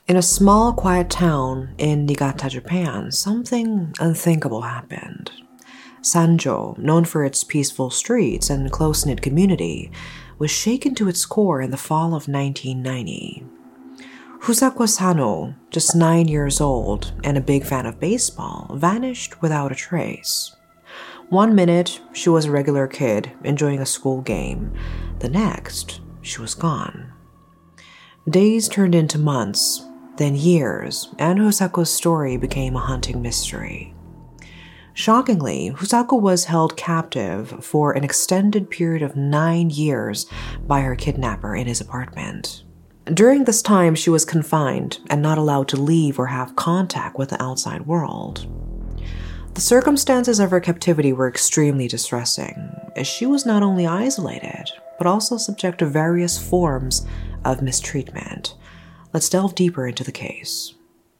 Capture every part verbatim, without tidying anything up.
In a small, quiet town in Niigata, Japan, something unthinkable happened. Sanjo, known for its peaceful streets and close-knit community, was shaken to its core in the fall of nineteen ninety. Fusako Sano, just nine years old and a big fan of baseball, vanished without a trace. One minute, she was a regular kid enjoying a school game. The next, she was gone. Days turned into months, then years, and Fusako's story became a haunting mystery. Shockingly, Fusako was held captive for an extended period of nine years by her kidnapper in his apartment. During this time, she was confined and not allowed to leave or have contact with the outside world. The circumstances of her captivity were extremely distressing, as she was not only isolated, but also subject to various forms of mistreatment. Let's delve deeper into the case.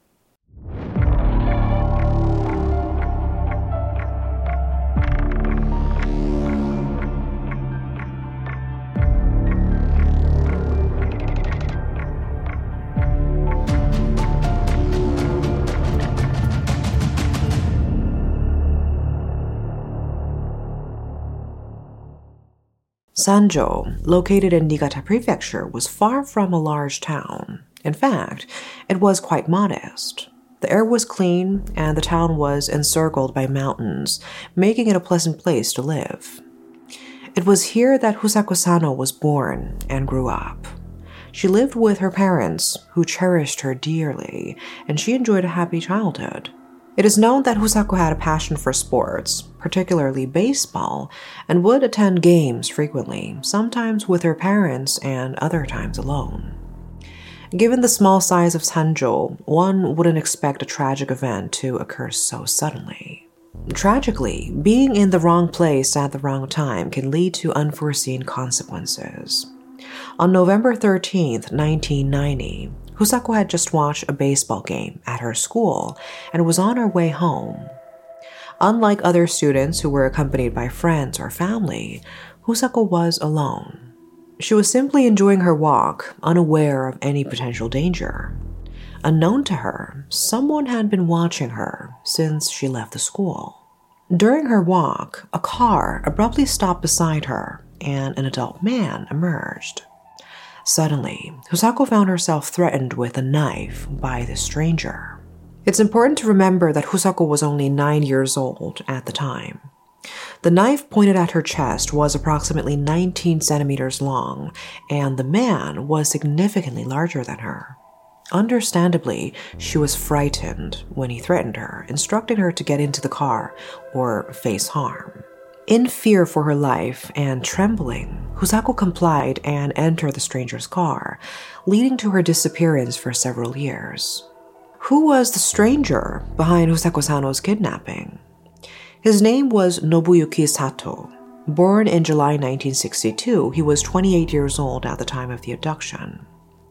Sanjo, located in Niigata Prefecture, was far from a large town. In fact, it was quite modest. The air was clean, and the town was encircled by mountains, making it a pleasant place to live. It was here that Fusako Sano was born and grew up. She lived with her parents, who cherished her dearly, and she enjoyed a happy childhood. It is known that Fusako had a passion for sports, particularly baseball, and would attend games frequently, sometimes with her parents and other times alone. Given the small size of Sanjo, one wouldn't expect a tragic event to occur so suddenly. Tragically, being in the wrong place at the wrong time can lead to unforeseen consequences. On November thirteenth, nineteen ninety, Fusako had just watched a baseball game at her school and was on her way home. Unlike other students who were accompanied by friends or family, Fusako was alone. She was simply enjoying her walk, unaware of any potential danger. Unknown to her, someone had been watching her since she left the school. During her walk, a car abruptly stopped beside her, and an adult man emerged. Suddenly, Fusako found herself threatened with a knife by this stranger. It's important to remember that Fusako was only nine years old at the time. The knife pointed at her chest was approximately nineteen centimeters long, and the man was significantly larger than her. Understandably, she was frightened when he threatened her, instructing her to get into the car or face harm. In fear for her life and trembling, Fusako complied and entered the stranger's car, leading to her disappearance for several years. Who was the stranger behind Fusako Sano's kidnapping? His name was Nobuyuki Sato. Born in July nineteen sixty-two, he was twenty-eight years old at the time of the abduction.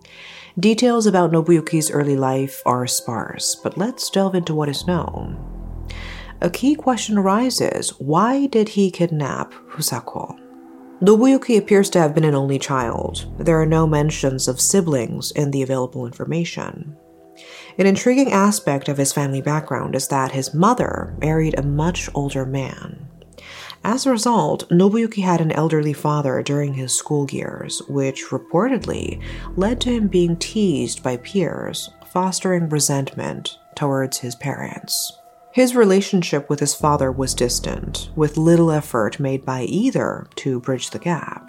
Details about Nobuyuki's early life are sparse, but let's delve into what is known. A key question arises: why did he kidnap Fusako? Nobuyuki appears to have been an only child. There are no mentions of siblings in the available information. An intriguing aspect of his family background is that his mother married a much older man. As a result, Nobuyuki had an elderly father during his school years, which reportedly led to him being teased by peers, fostering resentment towards his parents. His relationship with his father was distant, with little effort made by either to bridge the gap.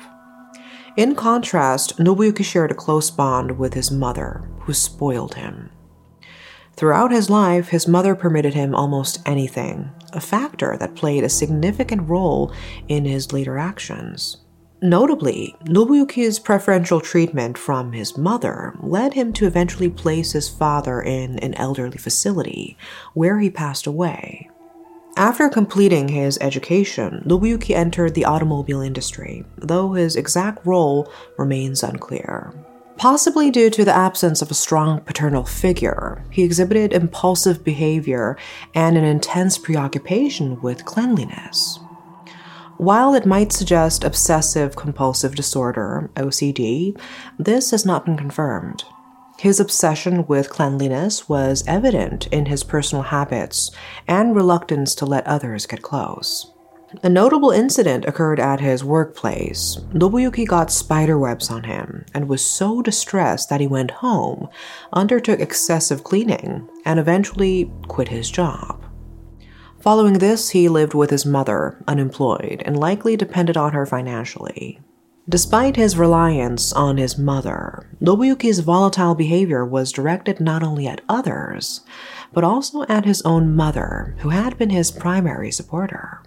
In contrast, Nobuyuki shared a close bond with his mother, who spoiled him. Throughout his life, his mother permitted him almost anything, a factor that played a significant role in his later actions. Notably, Nobuyuki's preferential treatment from his mother led him to eventually place his father in an elderly facility, where he passed away. After completing his education, Nobuyuki entered the automobile industry, though his exact role remains unclear. Possibly due to the absence of a strong paternal figure, he exhibited impulsive behavior and an intense preoccupation with cleanliness. While it might suggest obsessive-compulsive disorder, O C D, this has not been confirmed. His obsession with cleanliness was evident in his personal habits and reluctance to let others get close. A notable incident occurred at his workplace. Nobuyuki got spider webs on him and was so distressed that he went home, undertook excessive cleaning, and eventually quit his job. Following this, he lived with his mother, unemployed, and likely depended on her financially. Despite his reliance on his mother, Nobuyuki's volatile behavior was directed not only at others, but also at his own mother, who had been his primary supporter.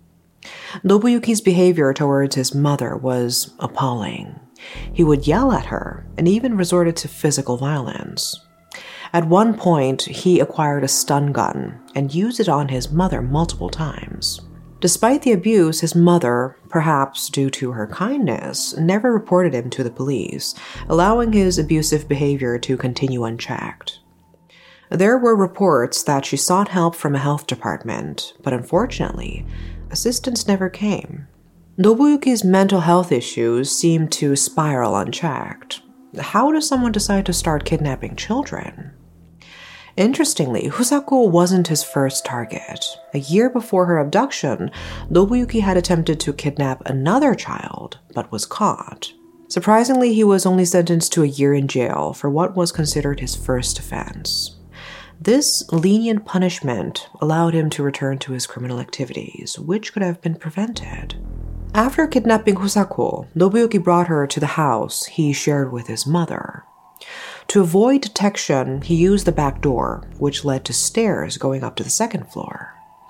Nobuyuki's behavior towards his mother was appalling. He would yell at her and even resorted to physical violence. At one point, he acquired a stun gun and used it on his mother multiple times. Despite the abuse, his mother, perhaps due to her kindness, never reported him to the police, allowing his abusive behavior to continue unchecked. There were reports that she sought help from a health department, but unfortunately, assistance never came. Nobuyuki's mental health issues seemed to spiral unchecked. How does someone decide to start kidnapping children? Interestingly, Husako wasn't his first target. A year before her abduction, Nobuyuki had attempted to kidnap another child, but was caught. Surprisingly, he was only sentenced to a year in jail for what was considered his first offense. This lenient punishment allowed him to return to his criminal activities, which could have been prevented. After kidnapping Husako, Nobuyuki brought her to the house he shared with his mother. To avoid detection, he used the back door, which led to stairs going up to the second floor.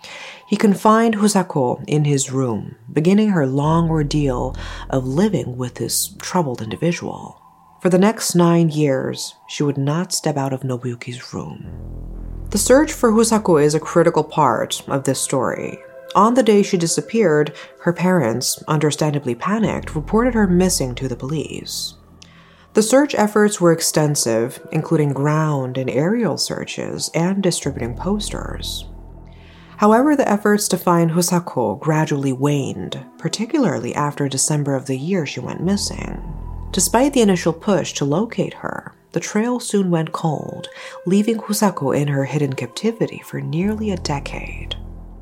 He confined Husako in his room, beginning her long ordeal of living with this troubled individual. For the next nine years, she would not step out of Nobuyuki's room. The search for Husako is a critical part of this story. On the day she disappeared, her parents, understandably panicked, reported her missing to the police. The search efforts were extensive, including ground and aerial searches and distributing posters. However, the efforts to find Husako gradually waned, particularly after December of the year she went missing. Despite the initial push to locate her, the trail soon went cold, leaving Husako in her hidden captivity for nearly a decade.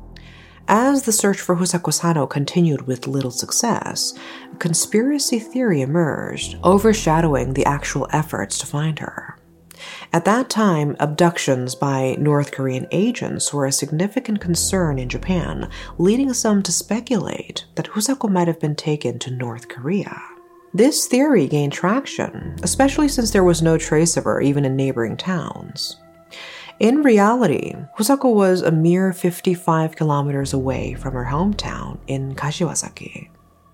As the search for Husako-sano continued with little success, a conspiracy theory emerged, overshadowing the actual efforts to find her. At that time, abductions by North Korean agents were a significant concern in Japan, leading some to speculate that Husako might have been taken to North Korea. This theory gained traction, especially since there was no trace of her even in neighboring towns. In reality, Husako was a mere fifty-five kilometers away from her hometown in Kashiwazaki.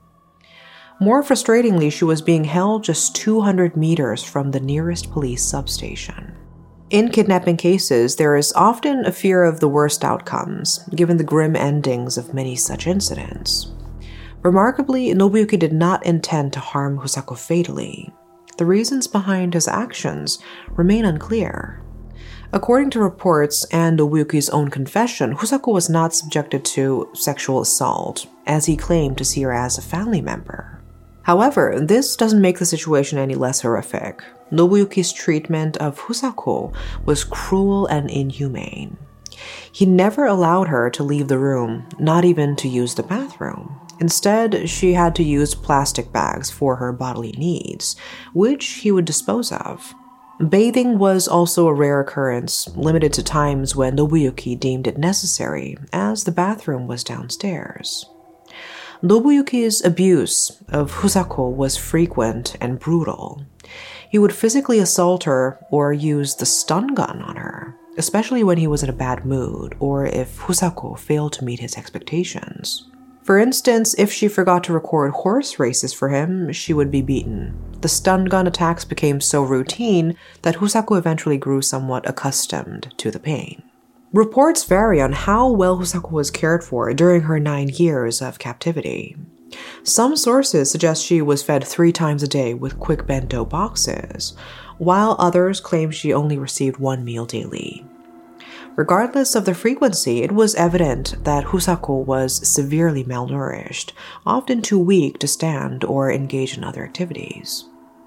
More frustratingly, she was being held just two hundred meters from the nearest police substation. In kidnapping cases, there is often a fear of the worst outcomes, given the grim endings of many such incidents. Remarkably, Nobuyuki did not intend to harm Husako fatally. The reasons behind his actions remain unclear. According to reports and Nobuyuki's own confession, Husako was not subjected to sexual assault, as he claimed to see her as a family member. However, this doesn't make the situation any less horrific. Nobuyuki's treatment of Husako was cruel and inhumane. He never allowed her to leave the room, not even to use the bathroom. Instead, she had to use plastic bags for her bodily needs, which he would dispose of. Bathing was also a rare occurrence, limited to times when Nobuyuki deemed it necessary, as the bathroom was downstairs. Nobuyuki's abuse of Husako was frequent and brutal. He would physically assault her or use the stun gun on her, especially when he was in a bad mood or if Husako failed to meet his expectations. For instance, if she forgot to record horse races for him, she would be beaten. The stun gun attacks became so routine that Husako eventually grew somewhat accustomed to the pain. Reports vary on how well Husako was cared for during her nine years of captivity. Some sources suggest she was fed three times a day with quick bento boxes, while others claim she only received one meal daily. Regardless of the frequency, it was evident that Husako was severely malnourished, often too weak to stand or engage in other activities.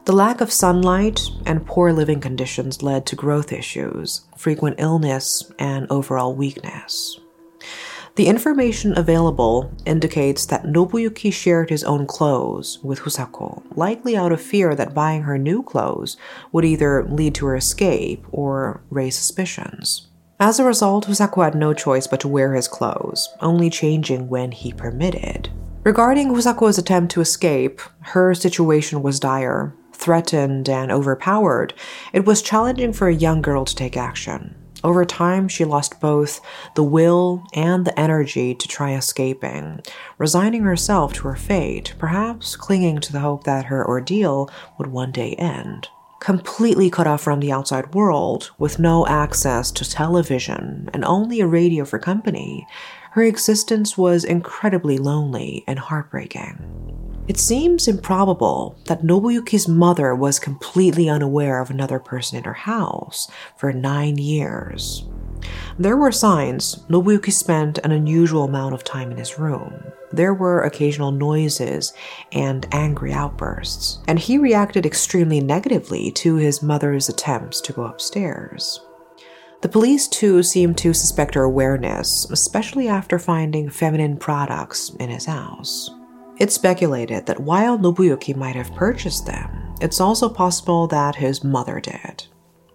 The lack of sunlight and poor living conditions led to growth issues, frequent illness, and overall weakness. The information available indicates that Nobuyuki shared his own clothes with Husako, likely out of fear that buying her new clothes would either lead to her escape or raise suspicions. As a result, Husako had no choice but to wear his clothes, only changing when he permitted. Regarding Husako's attempt to escape, her situation was dire. Threatened and overpowered, it was challenging for a young girl to take action. Over time, she lost both the will and the energy to try escaping, resigning herself to her fate, perhaps clinging to the hope that her ordeal would one day end. Completely cut off from the outside world, with no access to television and only a radio for company, her existence was incredibly lonely and heartbreaking. It seems improbable that Nobuyuki's mother was completely unaware of another person in her house for nine years. There were signs Nobuyuki spent an unusual amount of time in his room. There were occasional noises and angry outbursts, and he reacted extremely negatively to his mother's attempts to go upstairs. The police, too, seemed to suspect her awareness, especially after finding feminine products in his house. It's speculated that while Nobuyuki might have purchased them, it's also possible that his mother did.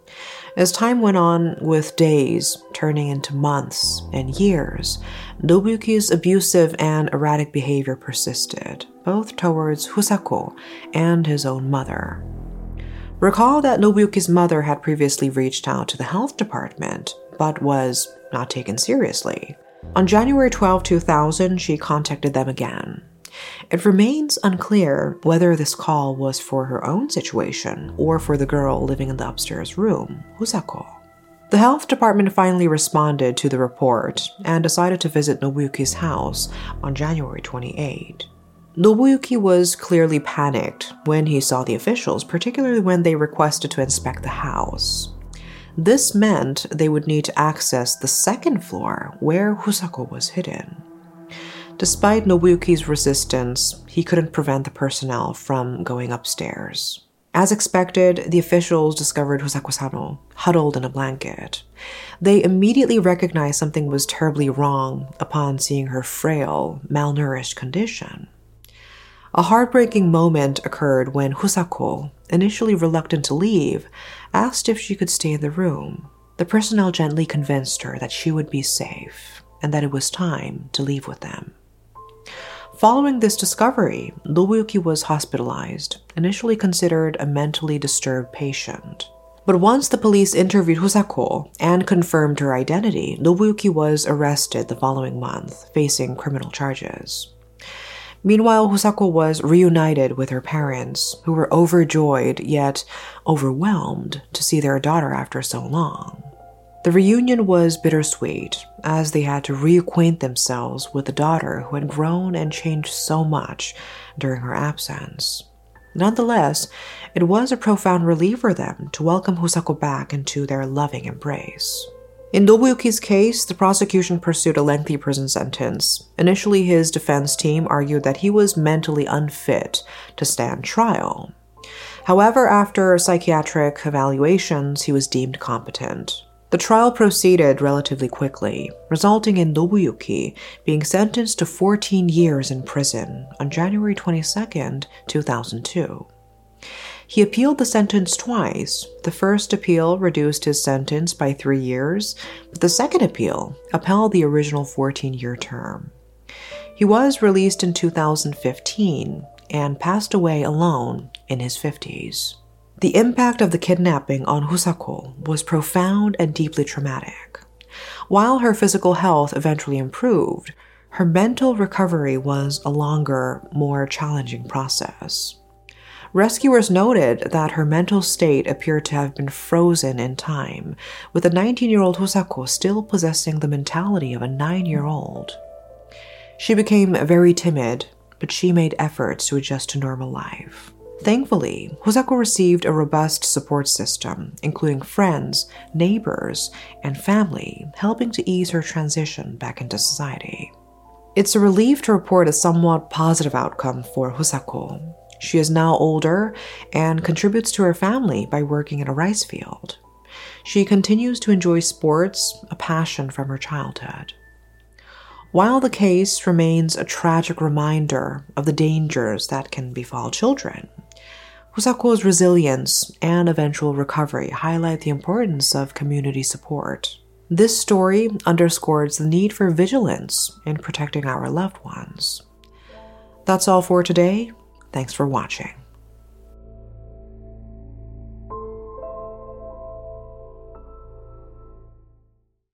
As time went on, with days turning into months and years, Nobuyuki's abusive and erratic behavior persisted, both towards Husako and his own mother. Recall that Nobuyuki's mother had previously reached out to the health department, but was not taken seriously. On January twelfth, two thousand, she contacted them again. It remains unclear whether this call was for her own situation or for the girl living in the upstairs room, Husako. The health department finally responded to the report and decided to visit Nobuyuki's house on January twenty-eighth. Nobuyuki was clearly panicked when he saw the officials, particularly when they requested to inspect the house. This meant they would need to access the second floor where Husako was hidden. Despite Nobuyuki's resistance, he couldn't prevent the personnel from going upstairs. As expected, the officials discovered Husako-sano huddled in a blanket. They immediately recognized something was terribly wrong upon seeing her frail, malnourished condition. A heartbreaking moment occurred when Husako, initially reluctant to leave, asked if she could stay in the room. The personnel gently convinced her that she would be safe and that it was time to leave with them. Following this discovery, Nobuyuki was hospitalized, initially considered a mentally disturbed patient. But once the police interviewed Husako and confirmed her identity, Nobuyuki was arrested the following month, facing criminal charges. Meanwhile, Husako was reunited with her parents, who were overjoyed yet overwhelmed to see their daughter after so long. The reunion was bittersweet, as they had to reacquaint themselves with the daughter who had grown and changed so much during her absence. Nonetheless, it was a profound relief for them to welcome Husako back into their loving embrace. In Nobuyuki's case, the prosecution pursued a lengthy prison sentence. Initially, his defense team argued that he was mentally unfit to stand trial. However, after psychiatric evaluations, he was deemed competent. The trial proceeded relatively quickly, resulting in Nobuyuki being sentenced to fourteen years in prison on January twenty-second, two thousand two. He appealed the sentence twice. The first appeal reduced his sentence by three years, but the second appeal upheld the original fourteen-year term. He was released in two thousand fifteen and passed away alone in his fifties. The impact of the kidnapping on Husako was profound and deeply traumatic. While her physical health eventually improved, her mental recovery was a longer, more challenging process. Rescuers noted that her mental state appeared to have been frozen in time, with the nineteen-year-old Husako still possessing the mentality of a nine-year-old. She became very timid, but she made efforts to adjust to normal life. Thankfully, Husako received a robust support system, including friends, neighbors, and family, helping to ease her transition back into society. It's a relief to report a somewhat positive outcome for Husako. She is now older and contributes to her family by working in a rice field. She continues to enjoy sports, a passion from her childhood. While the case remains a tragic reminder of the dangers that can befall children, Husako's resilience and eventual recovery highlight the importance of community support. This story underscores the need for vigilance in protecting our loved ones. That's all for today. Thanks for watching.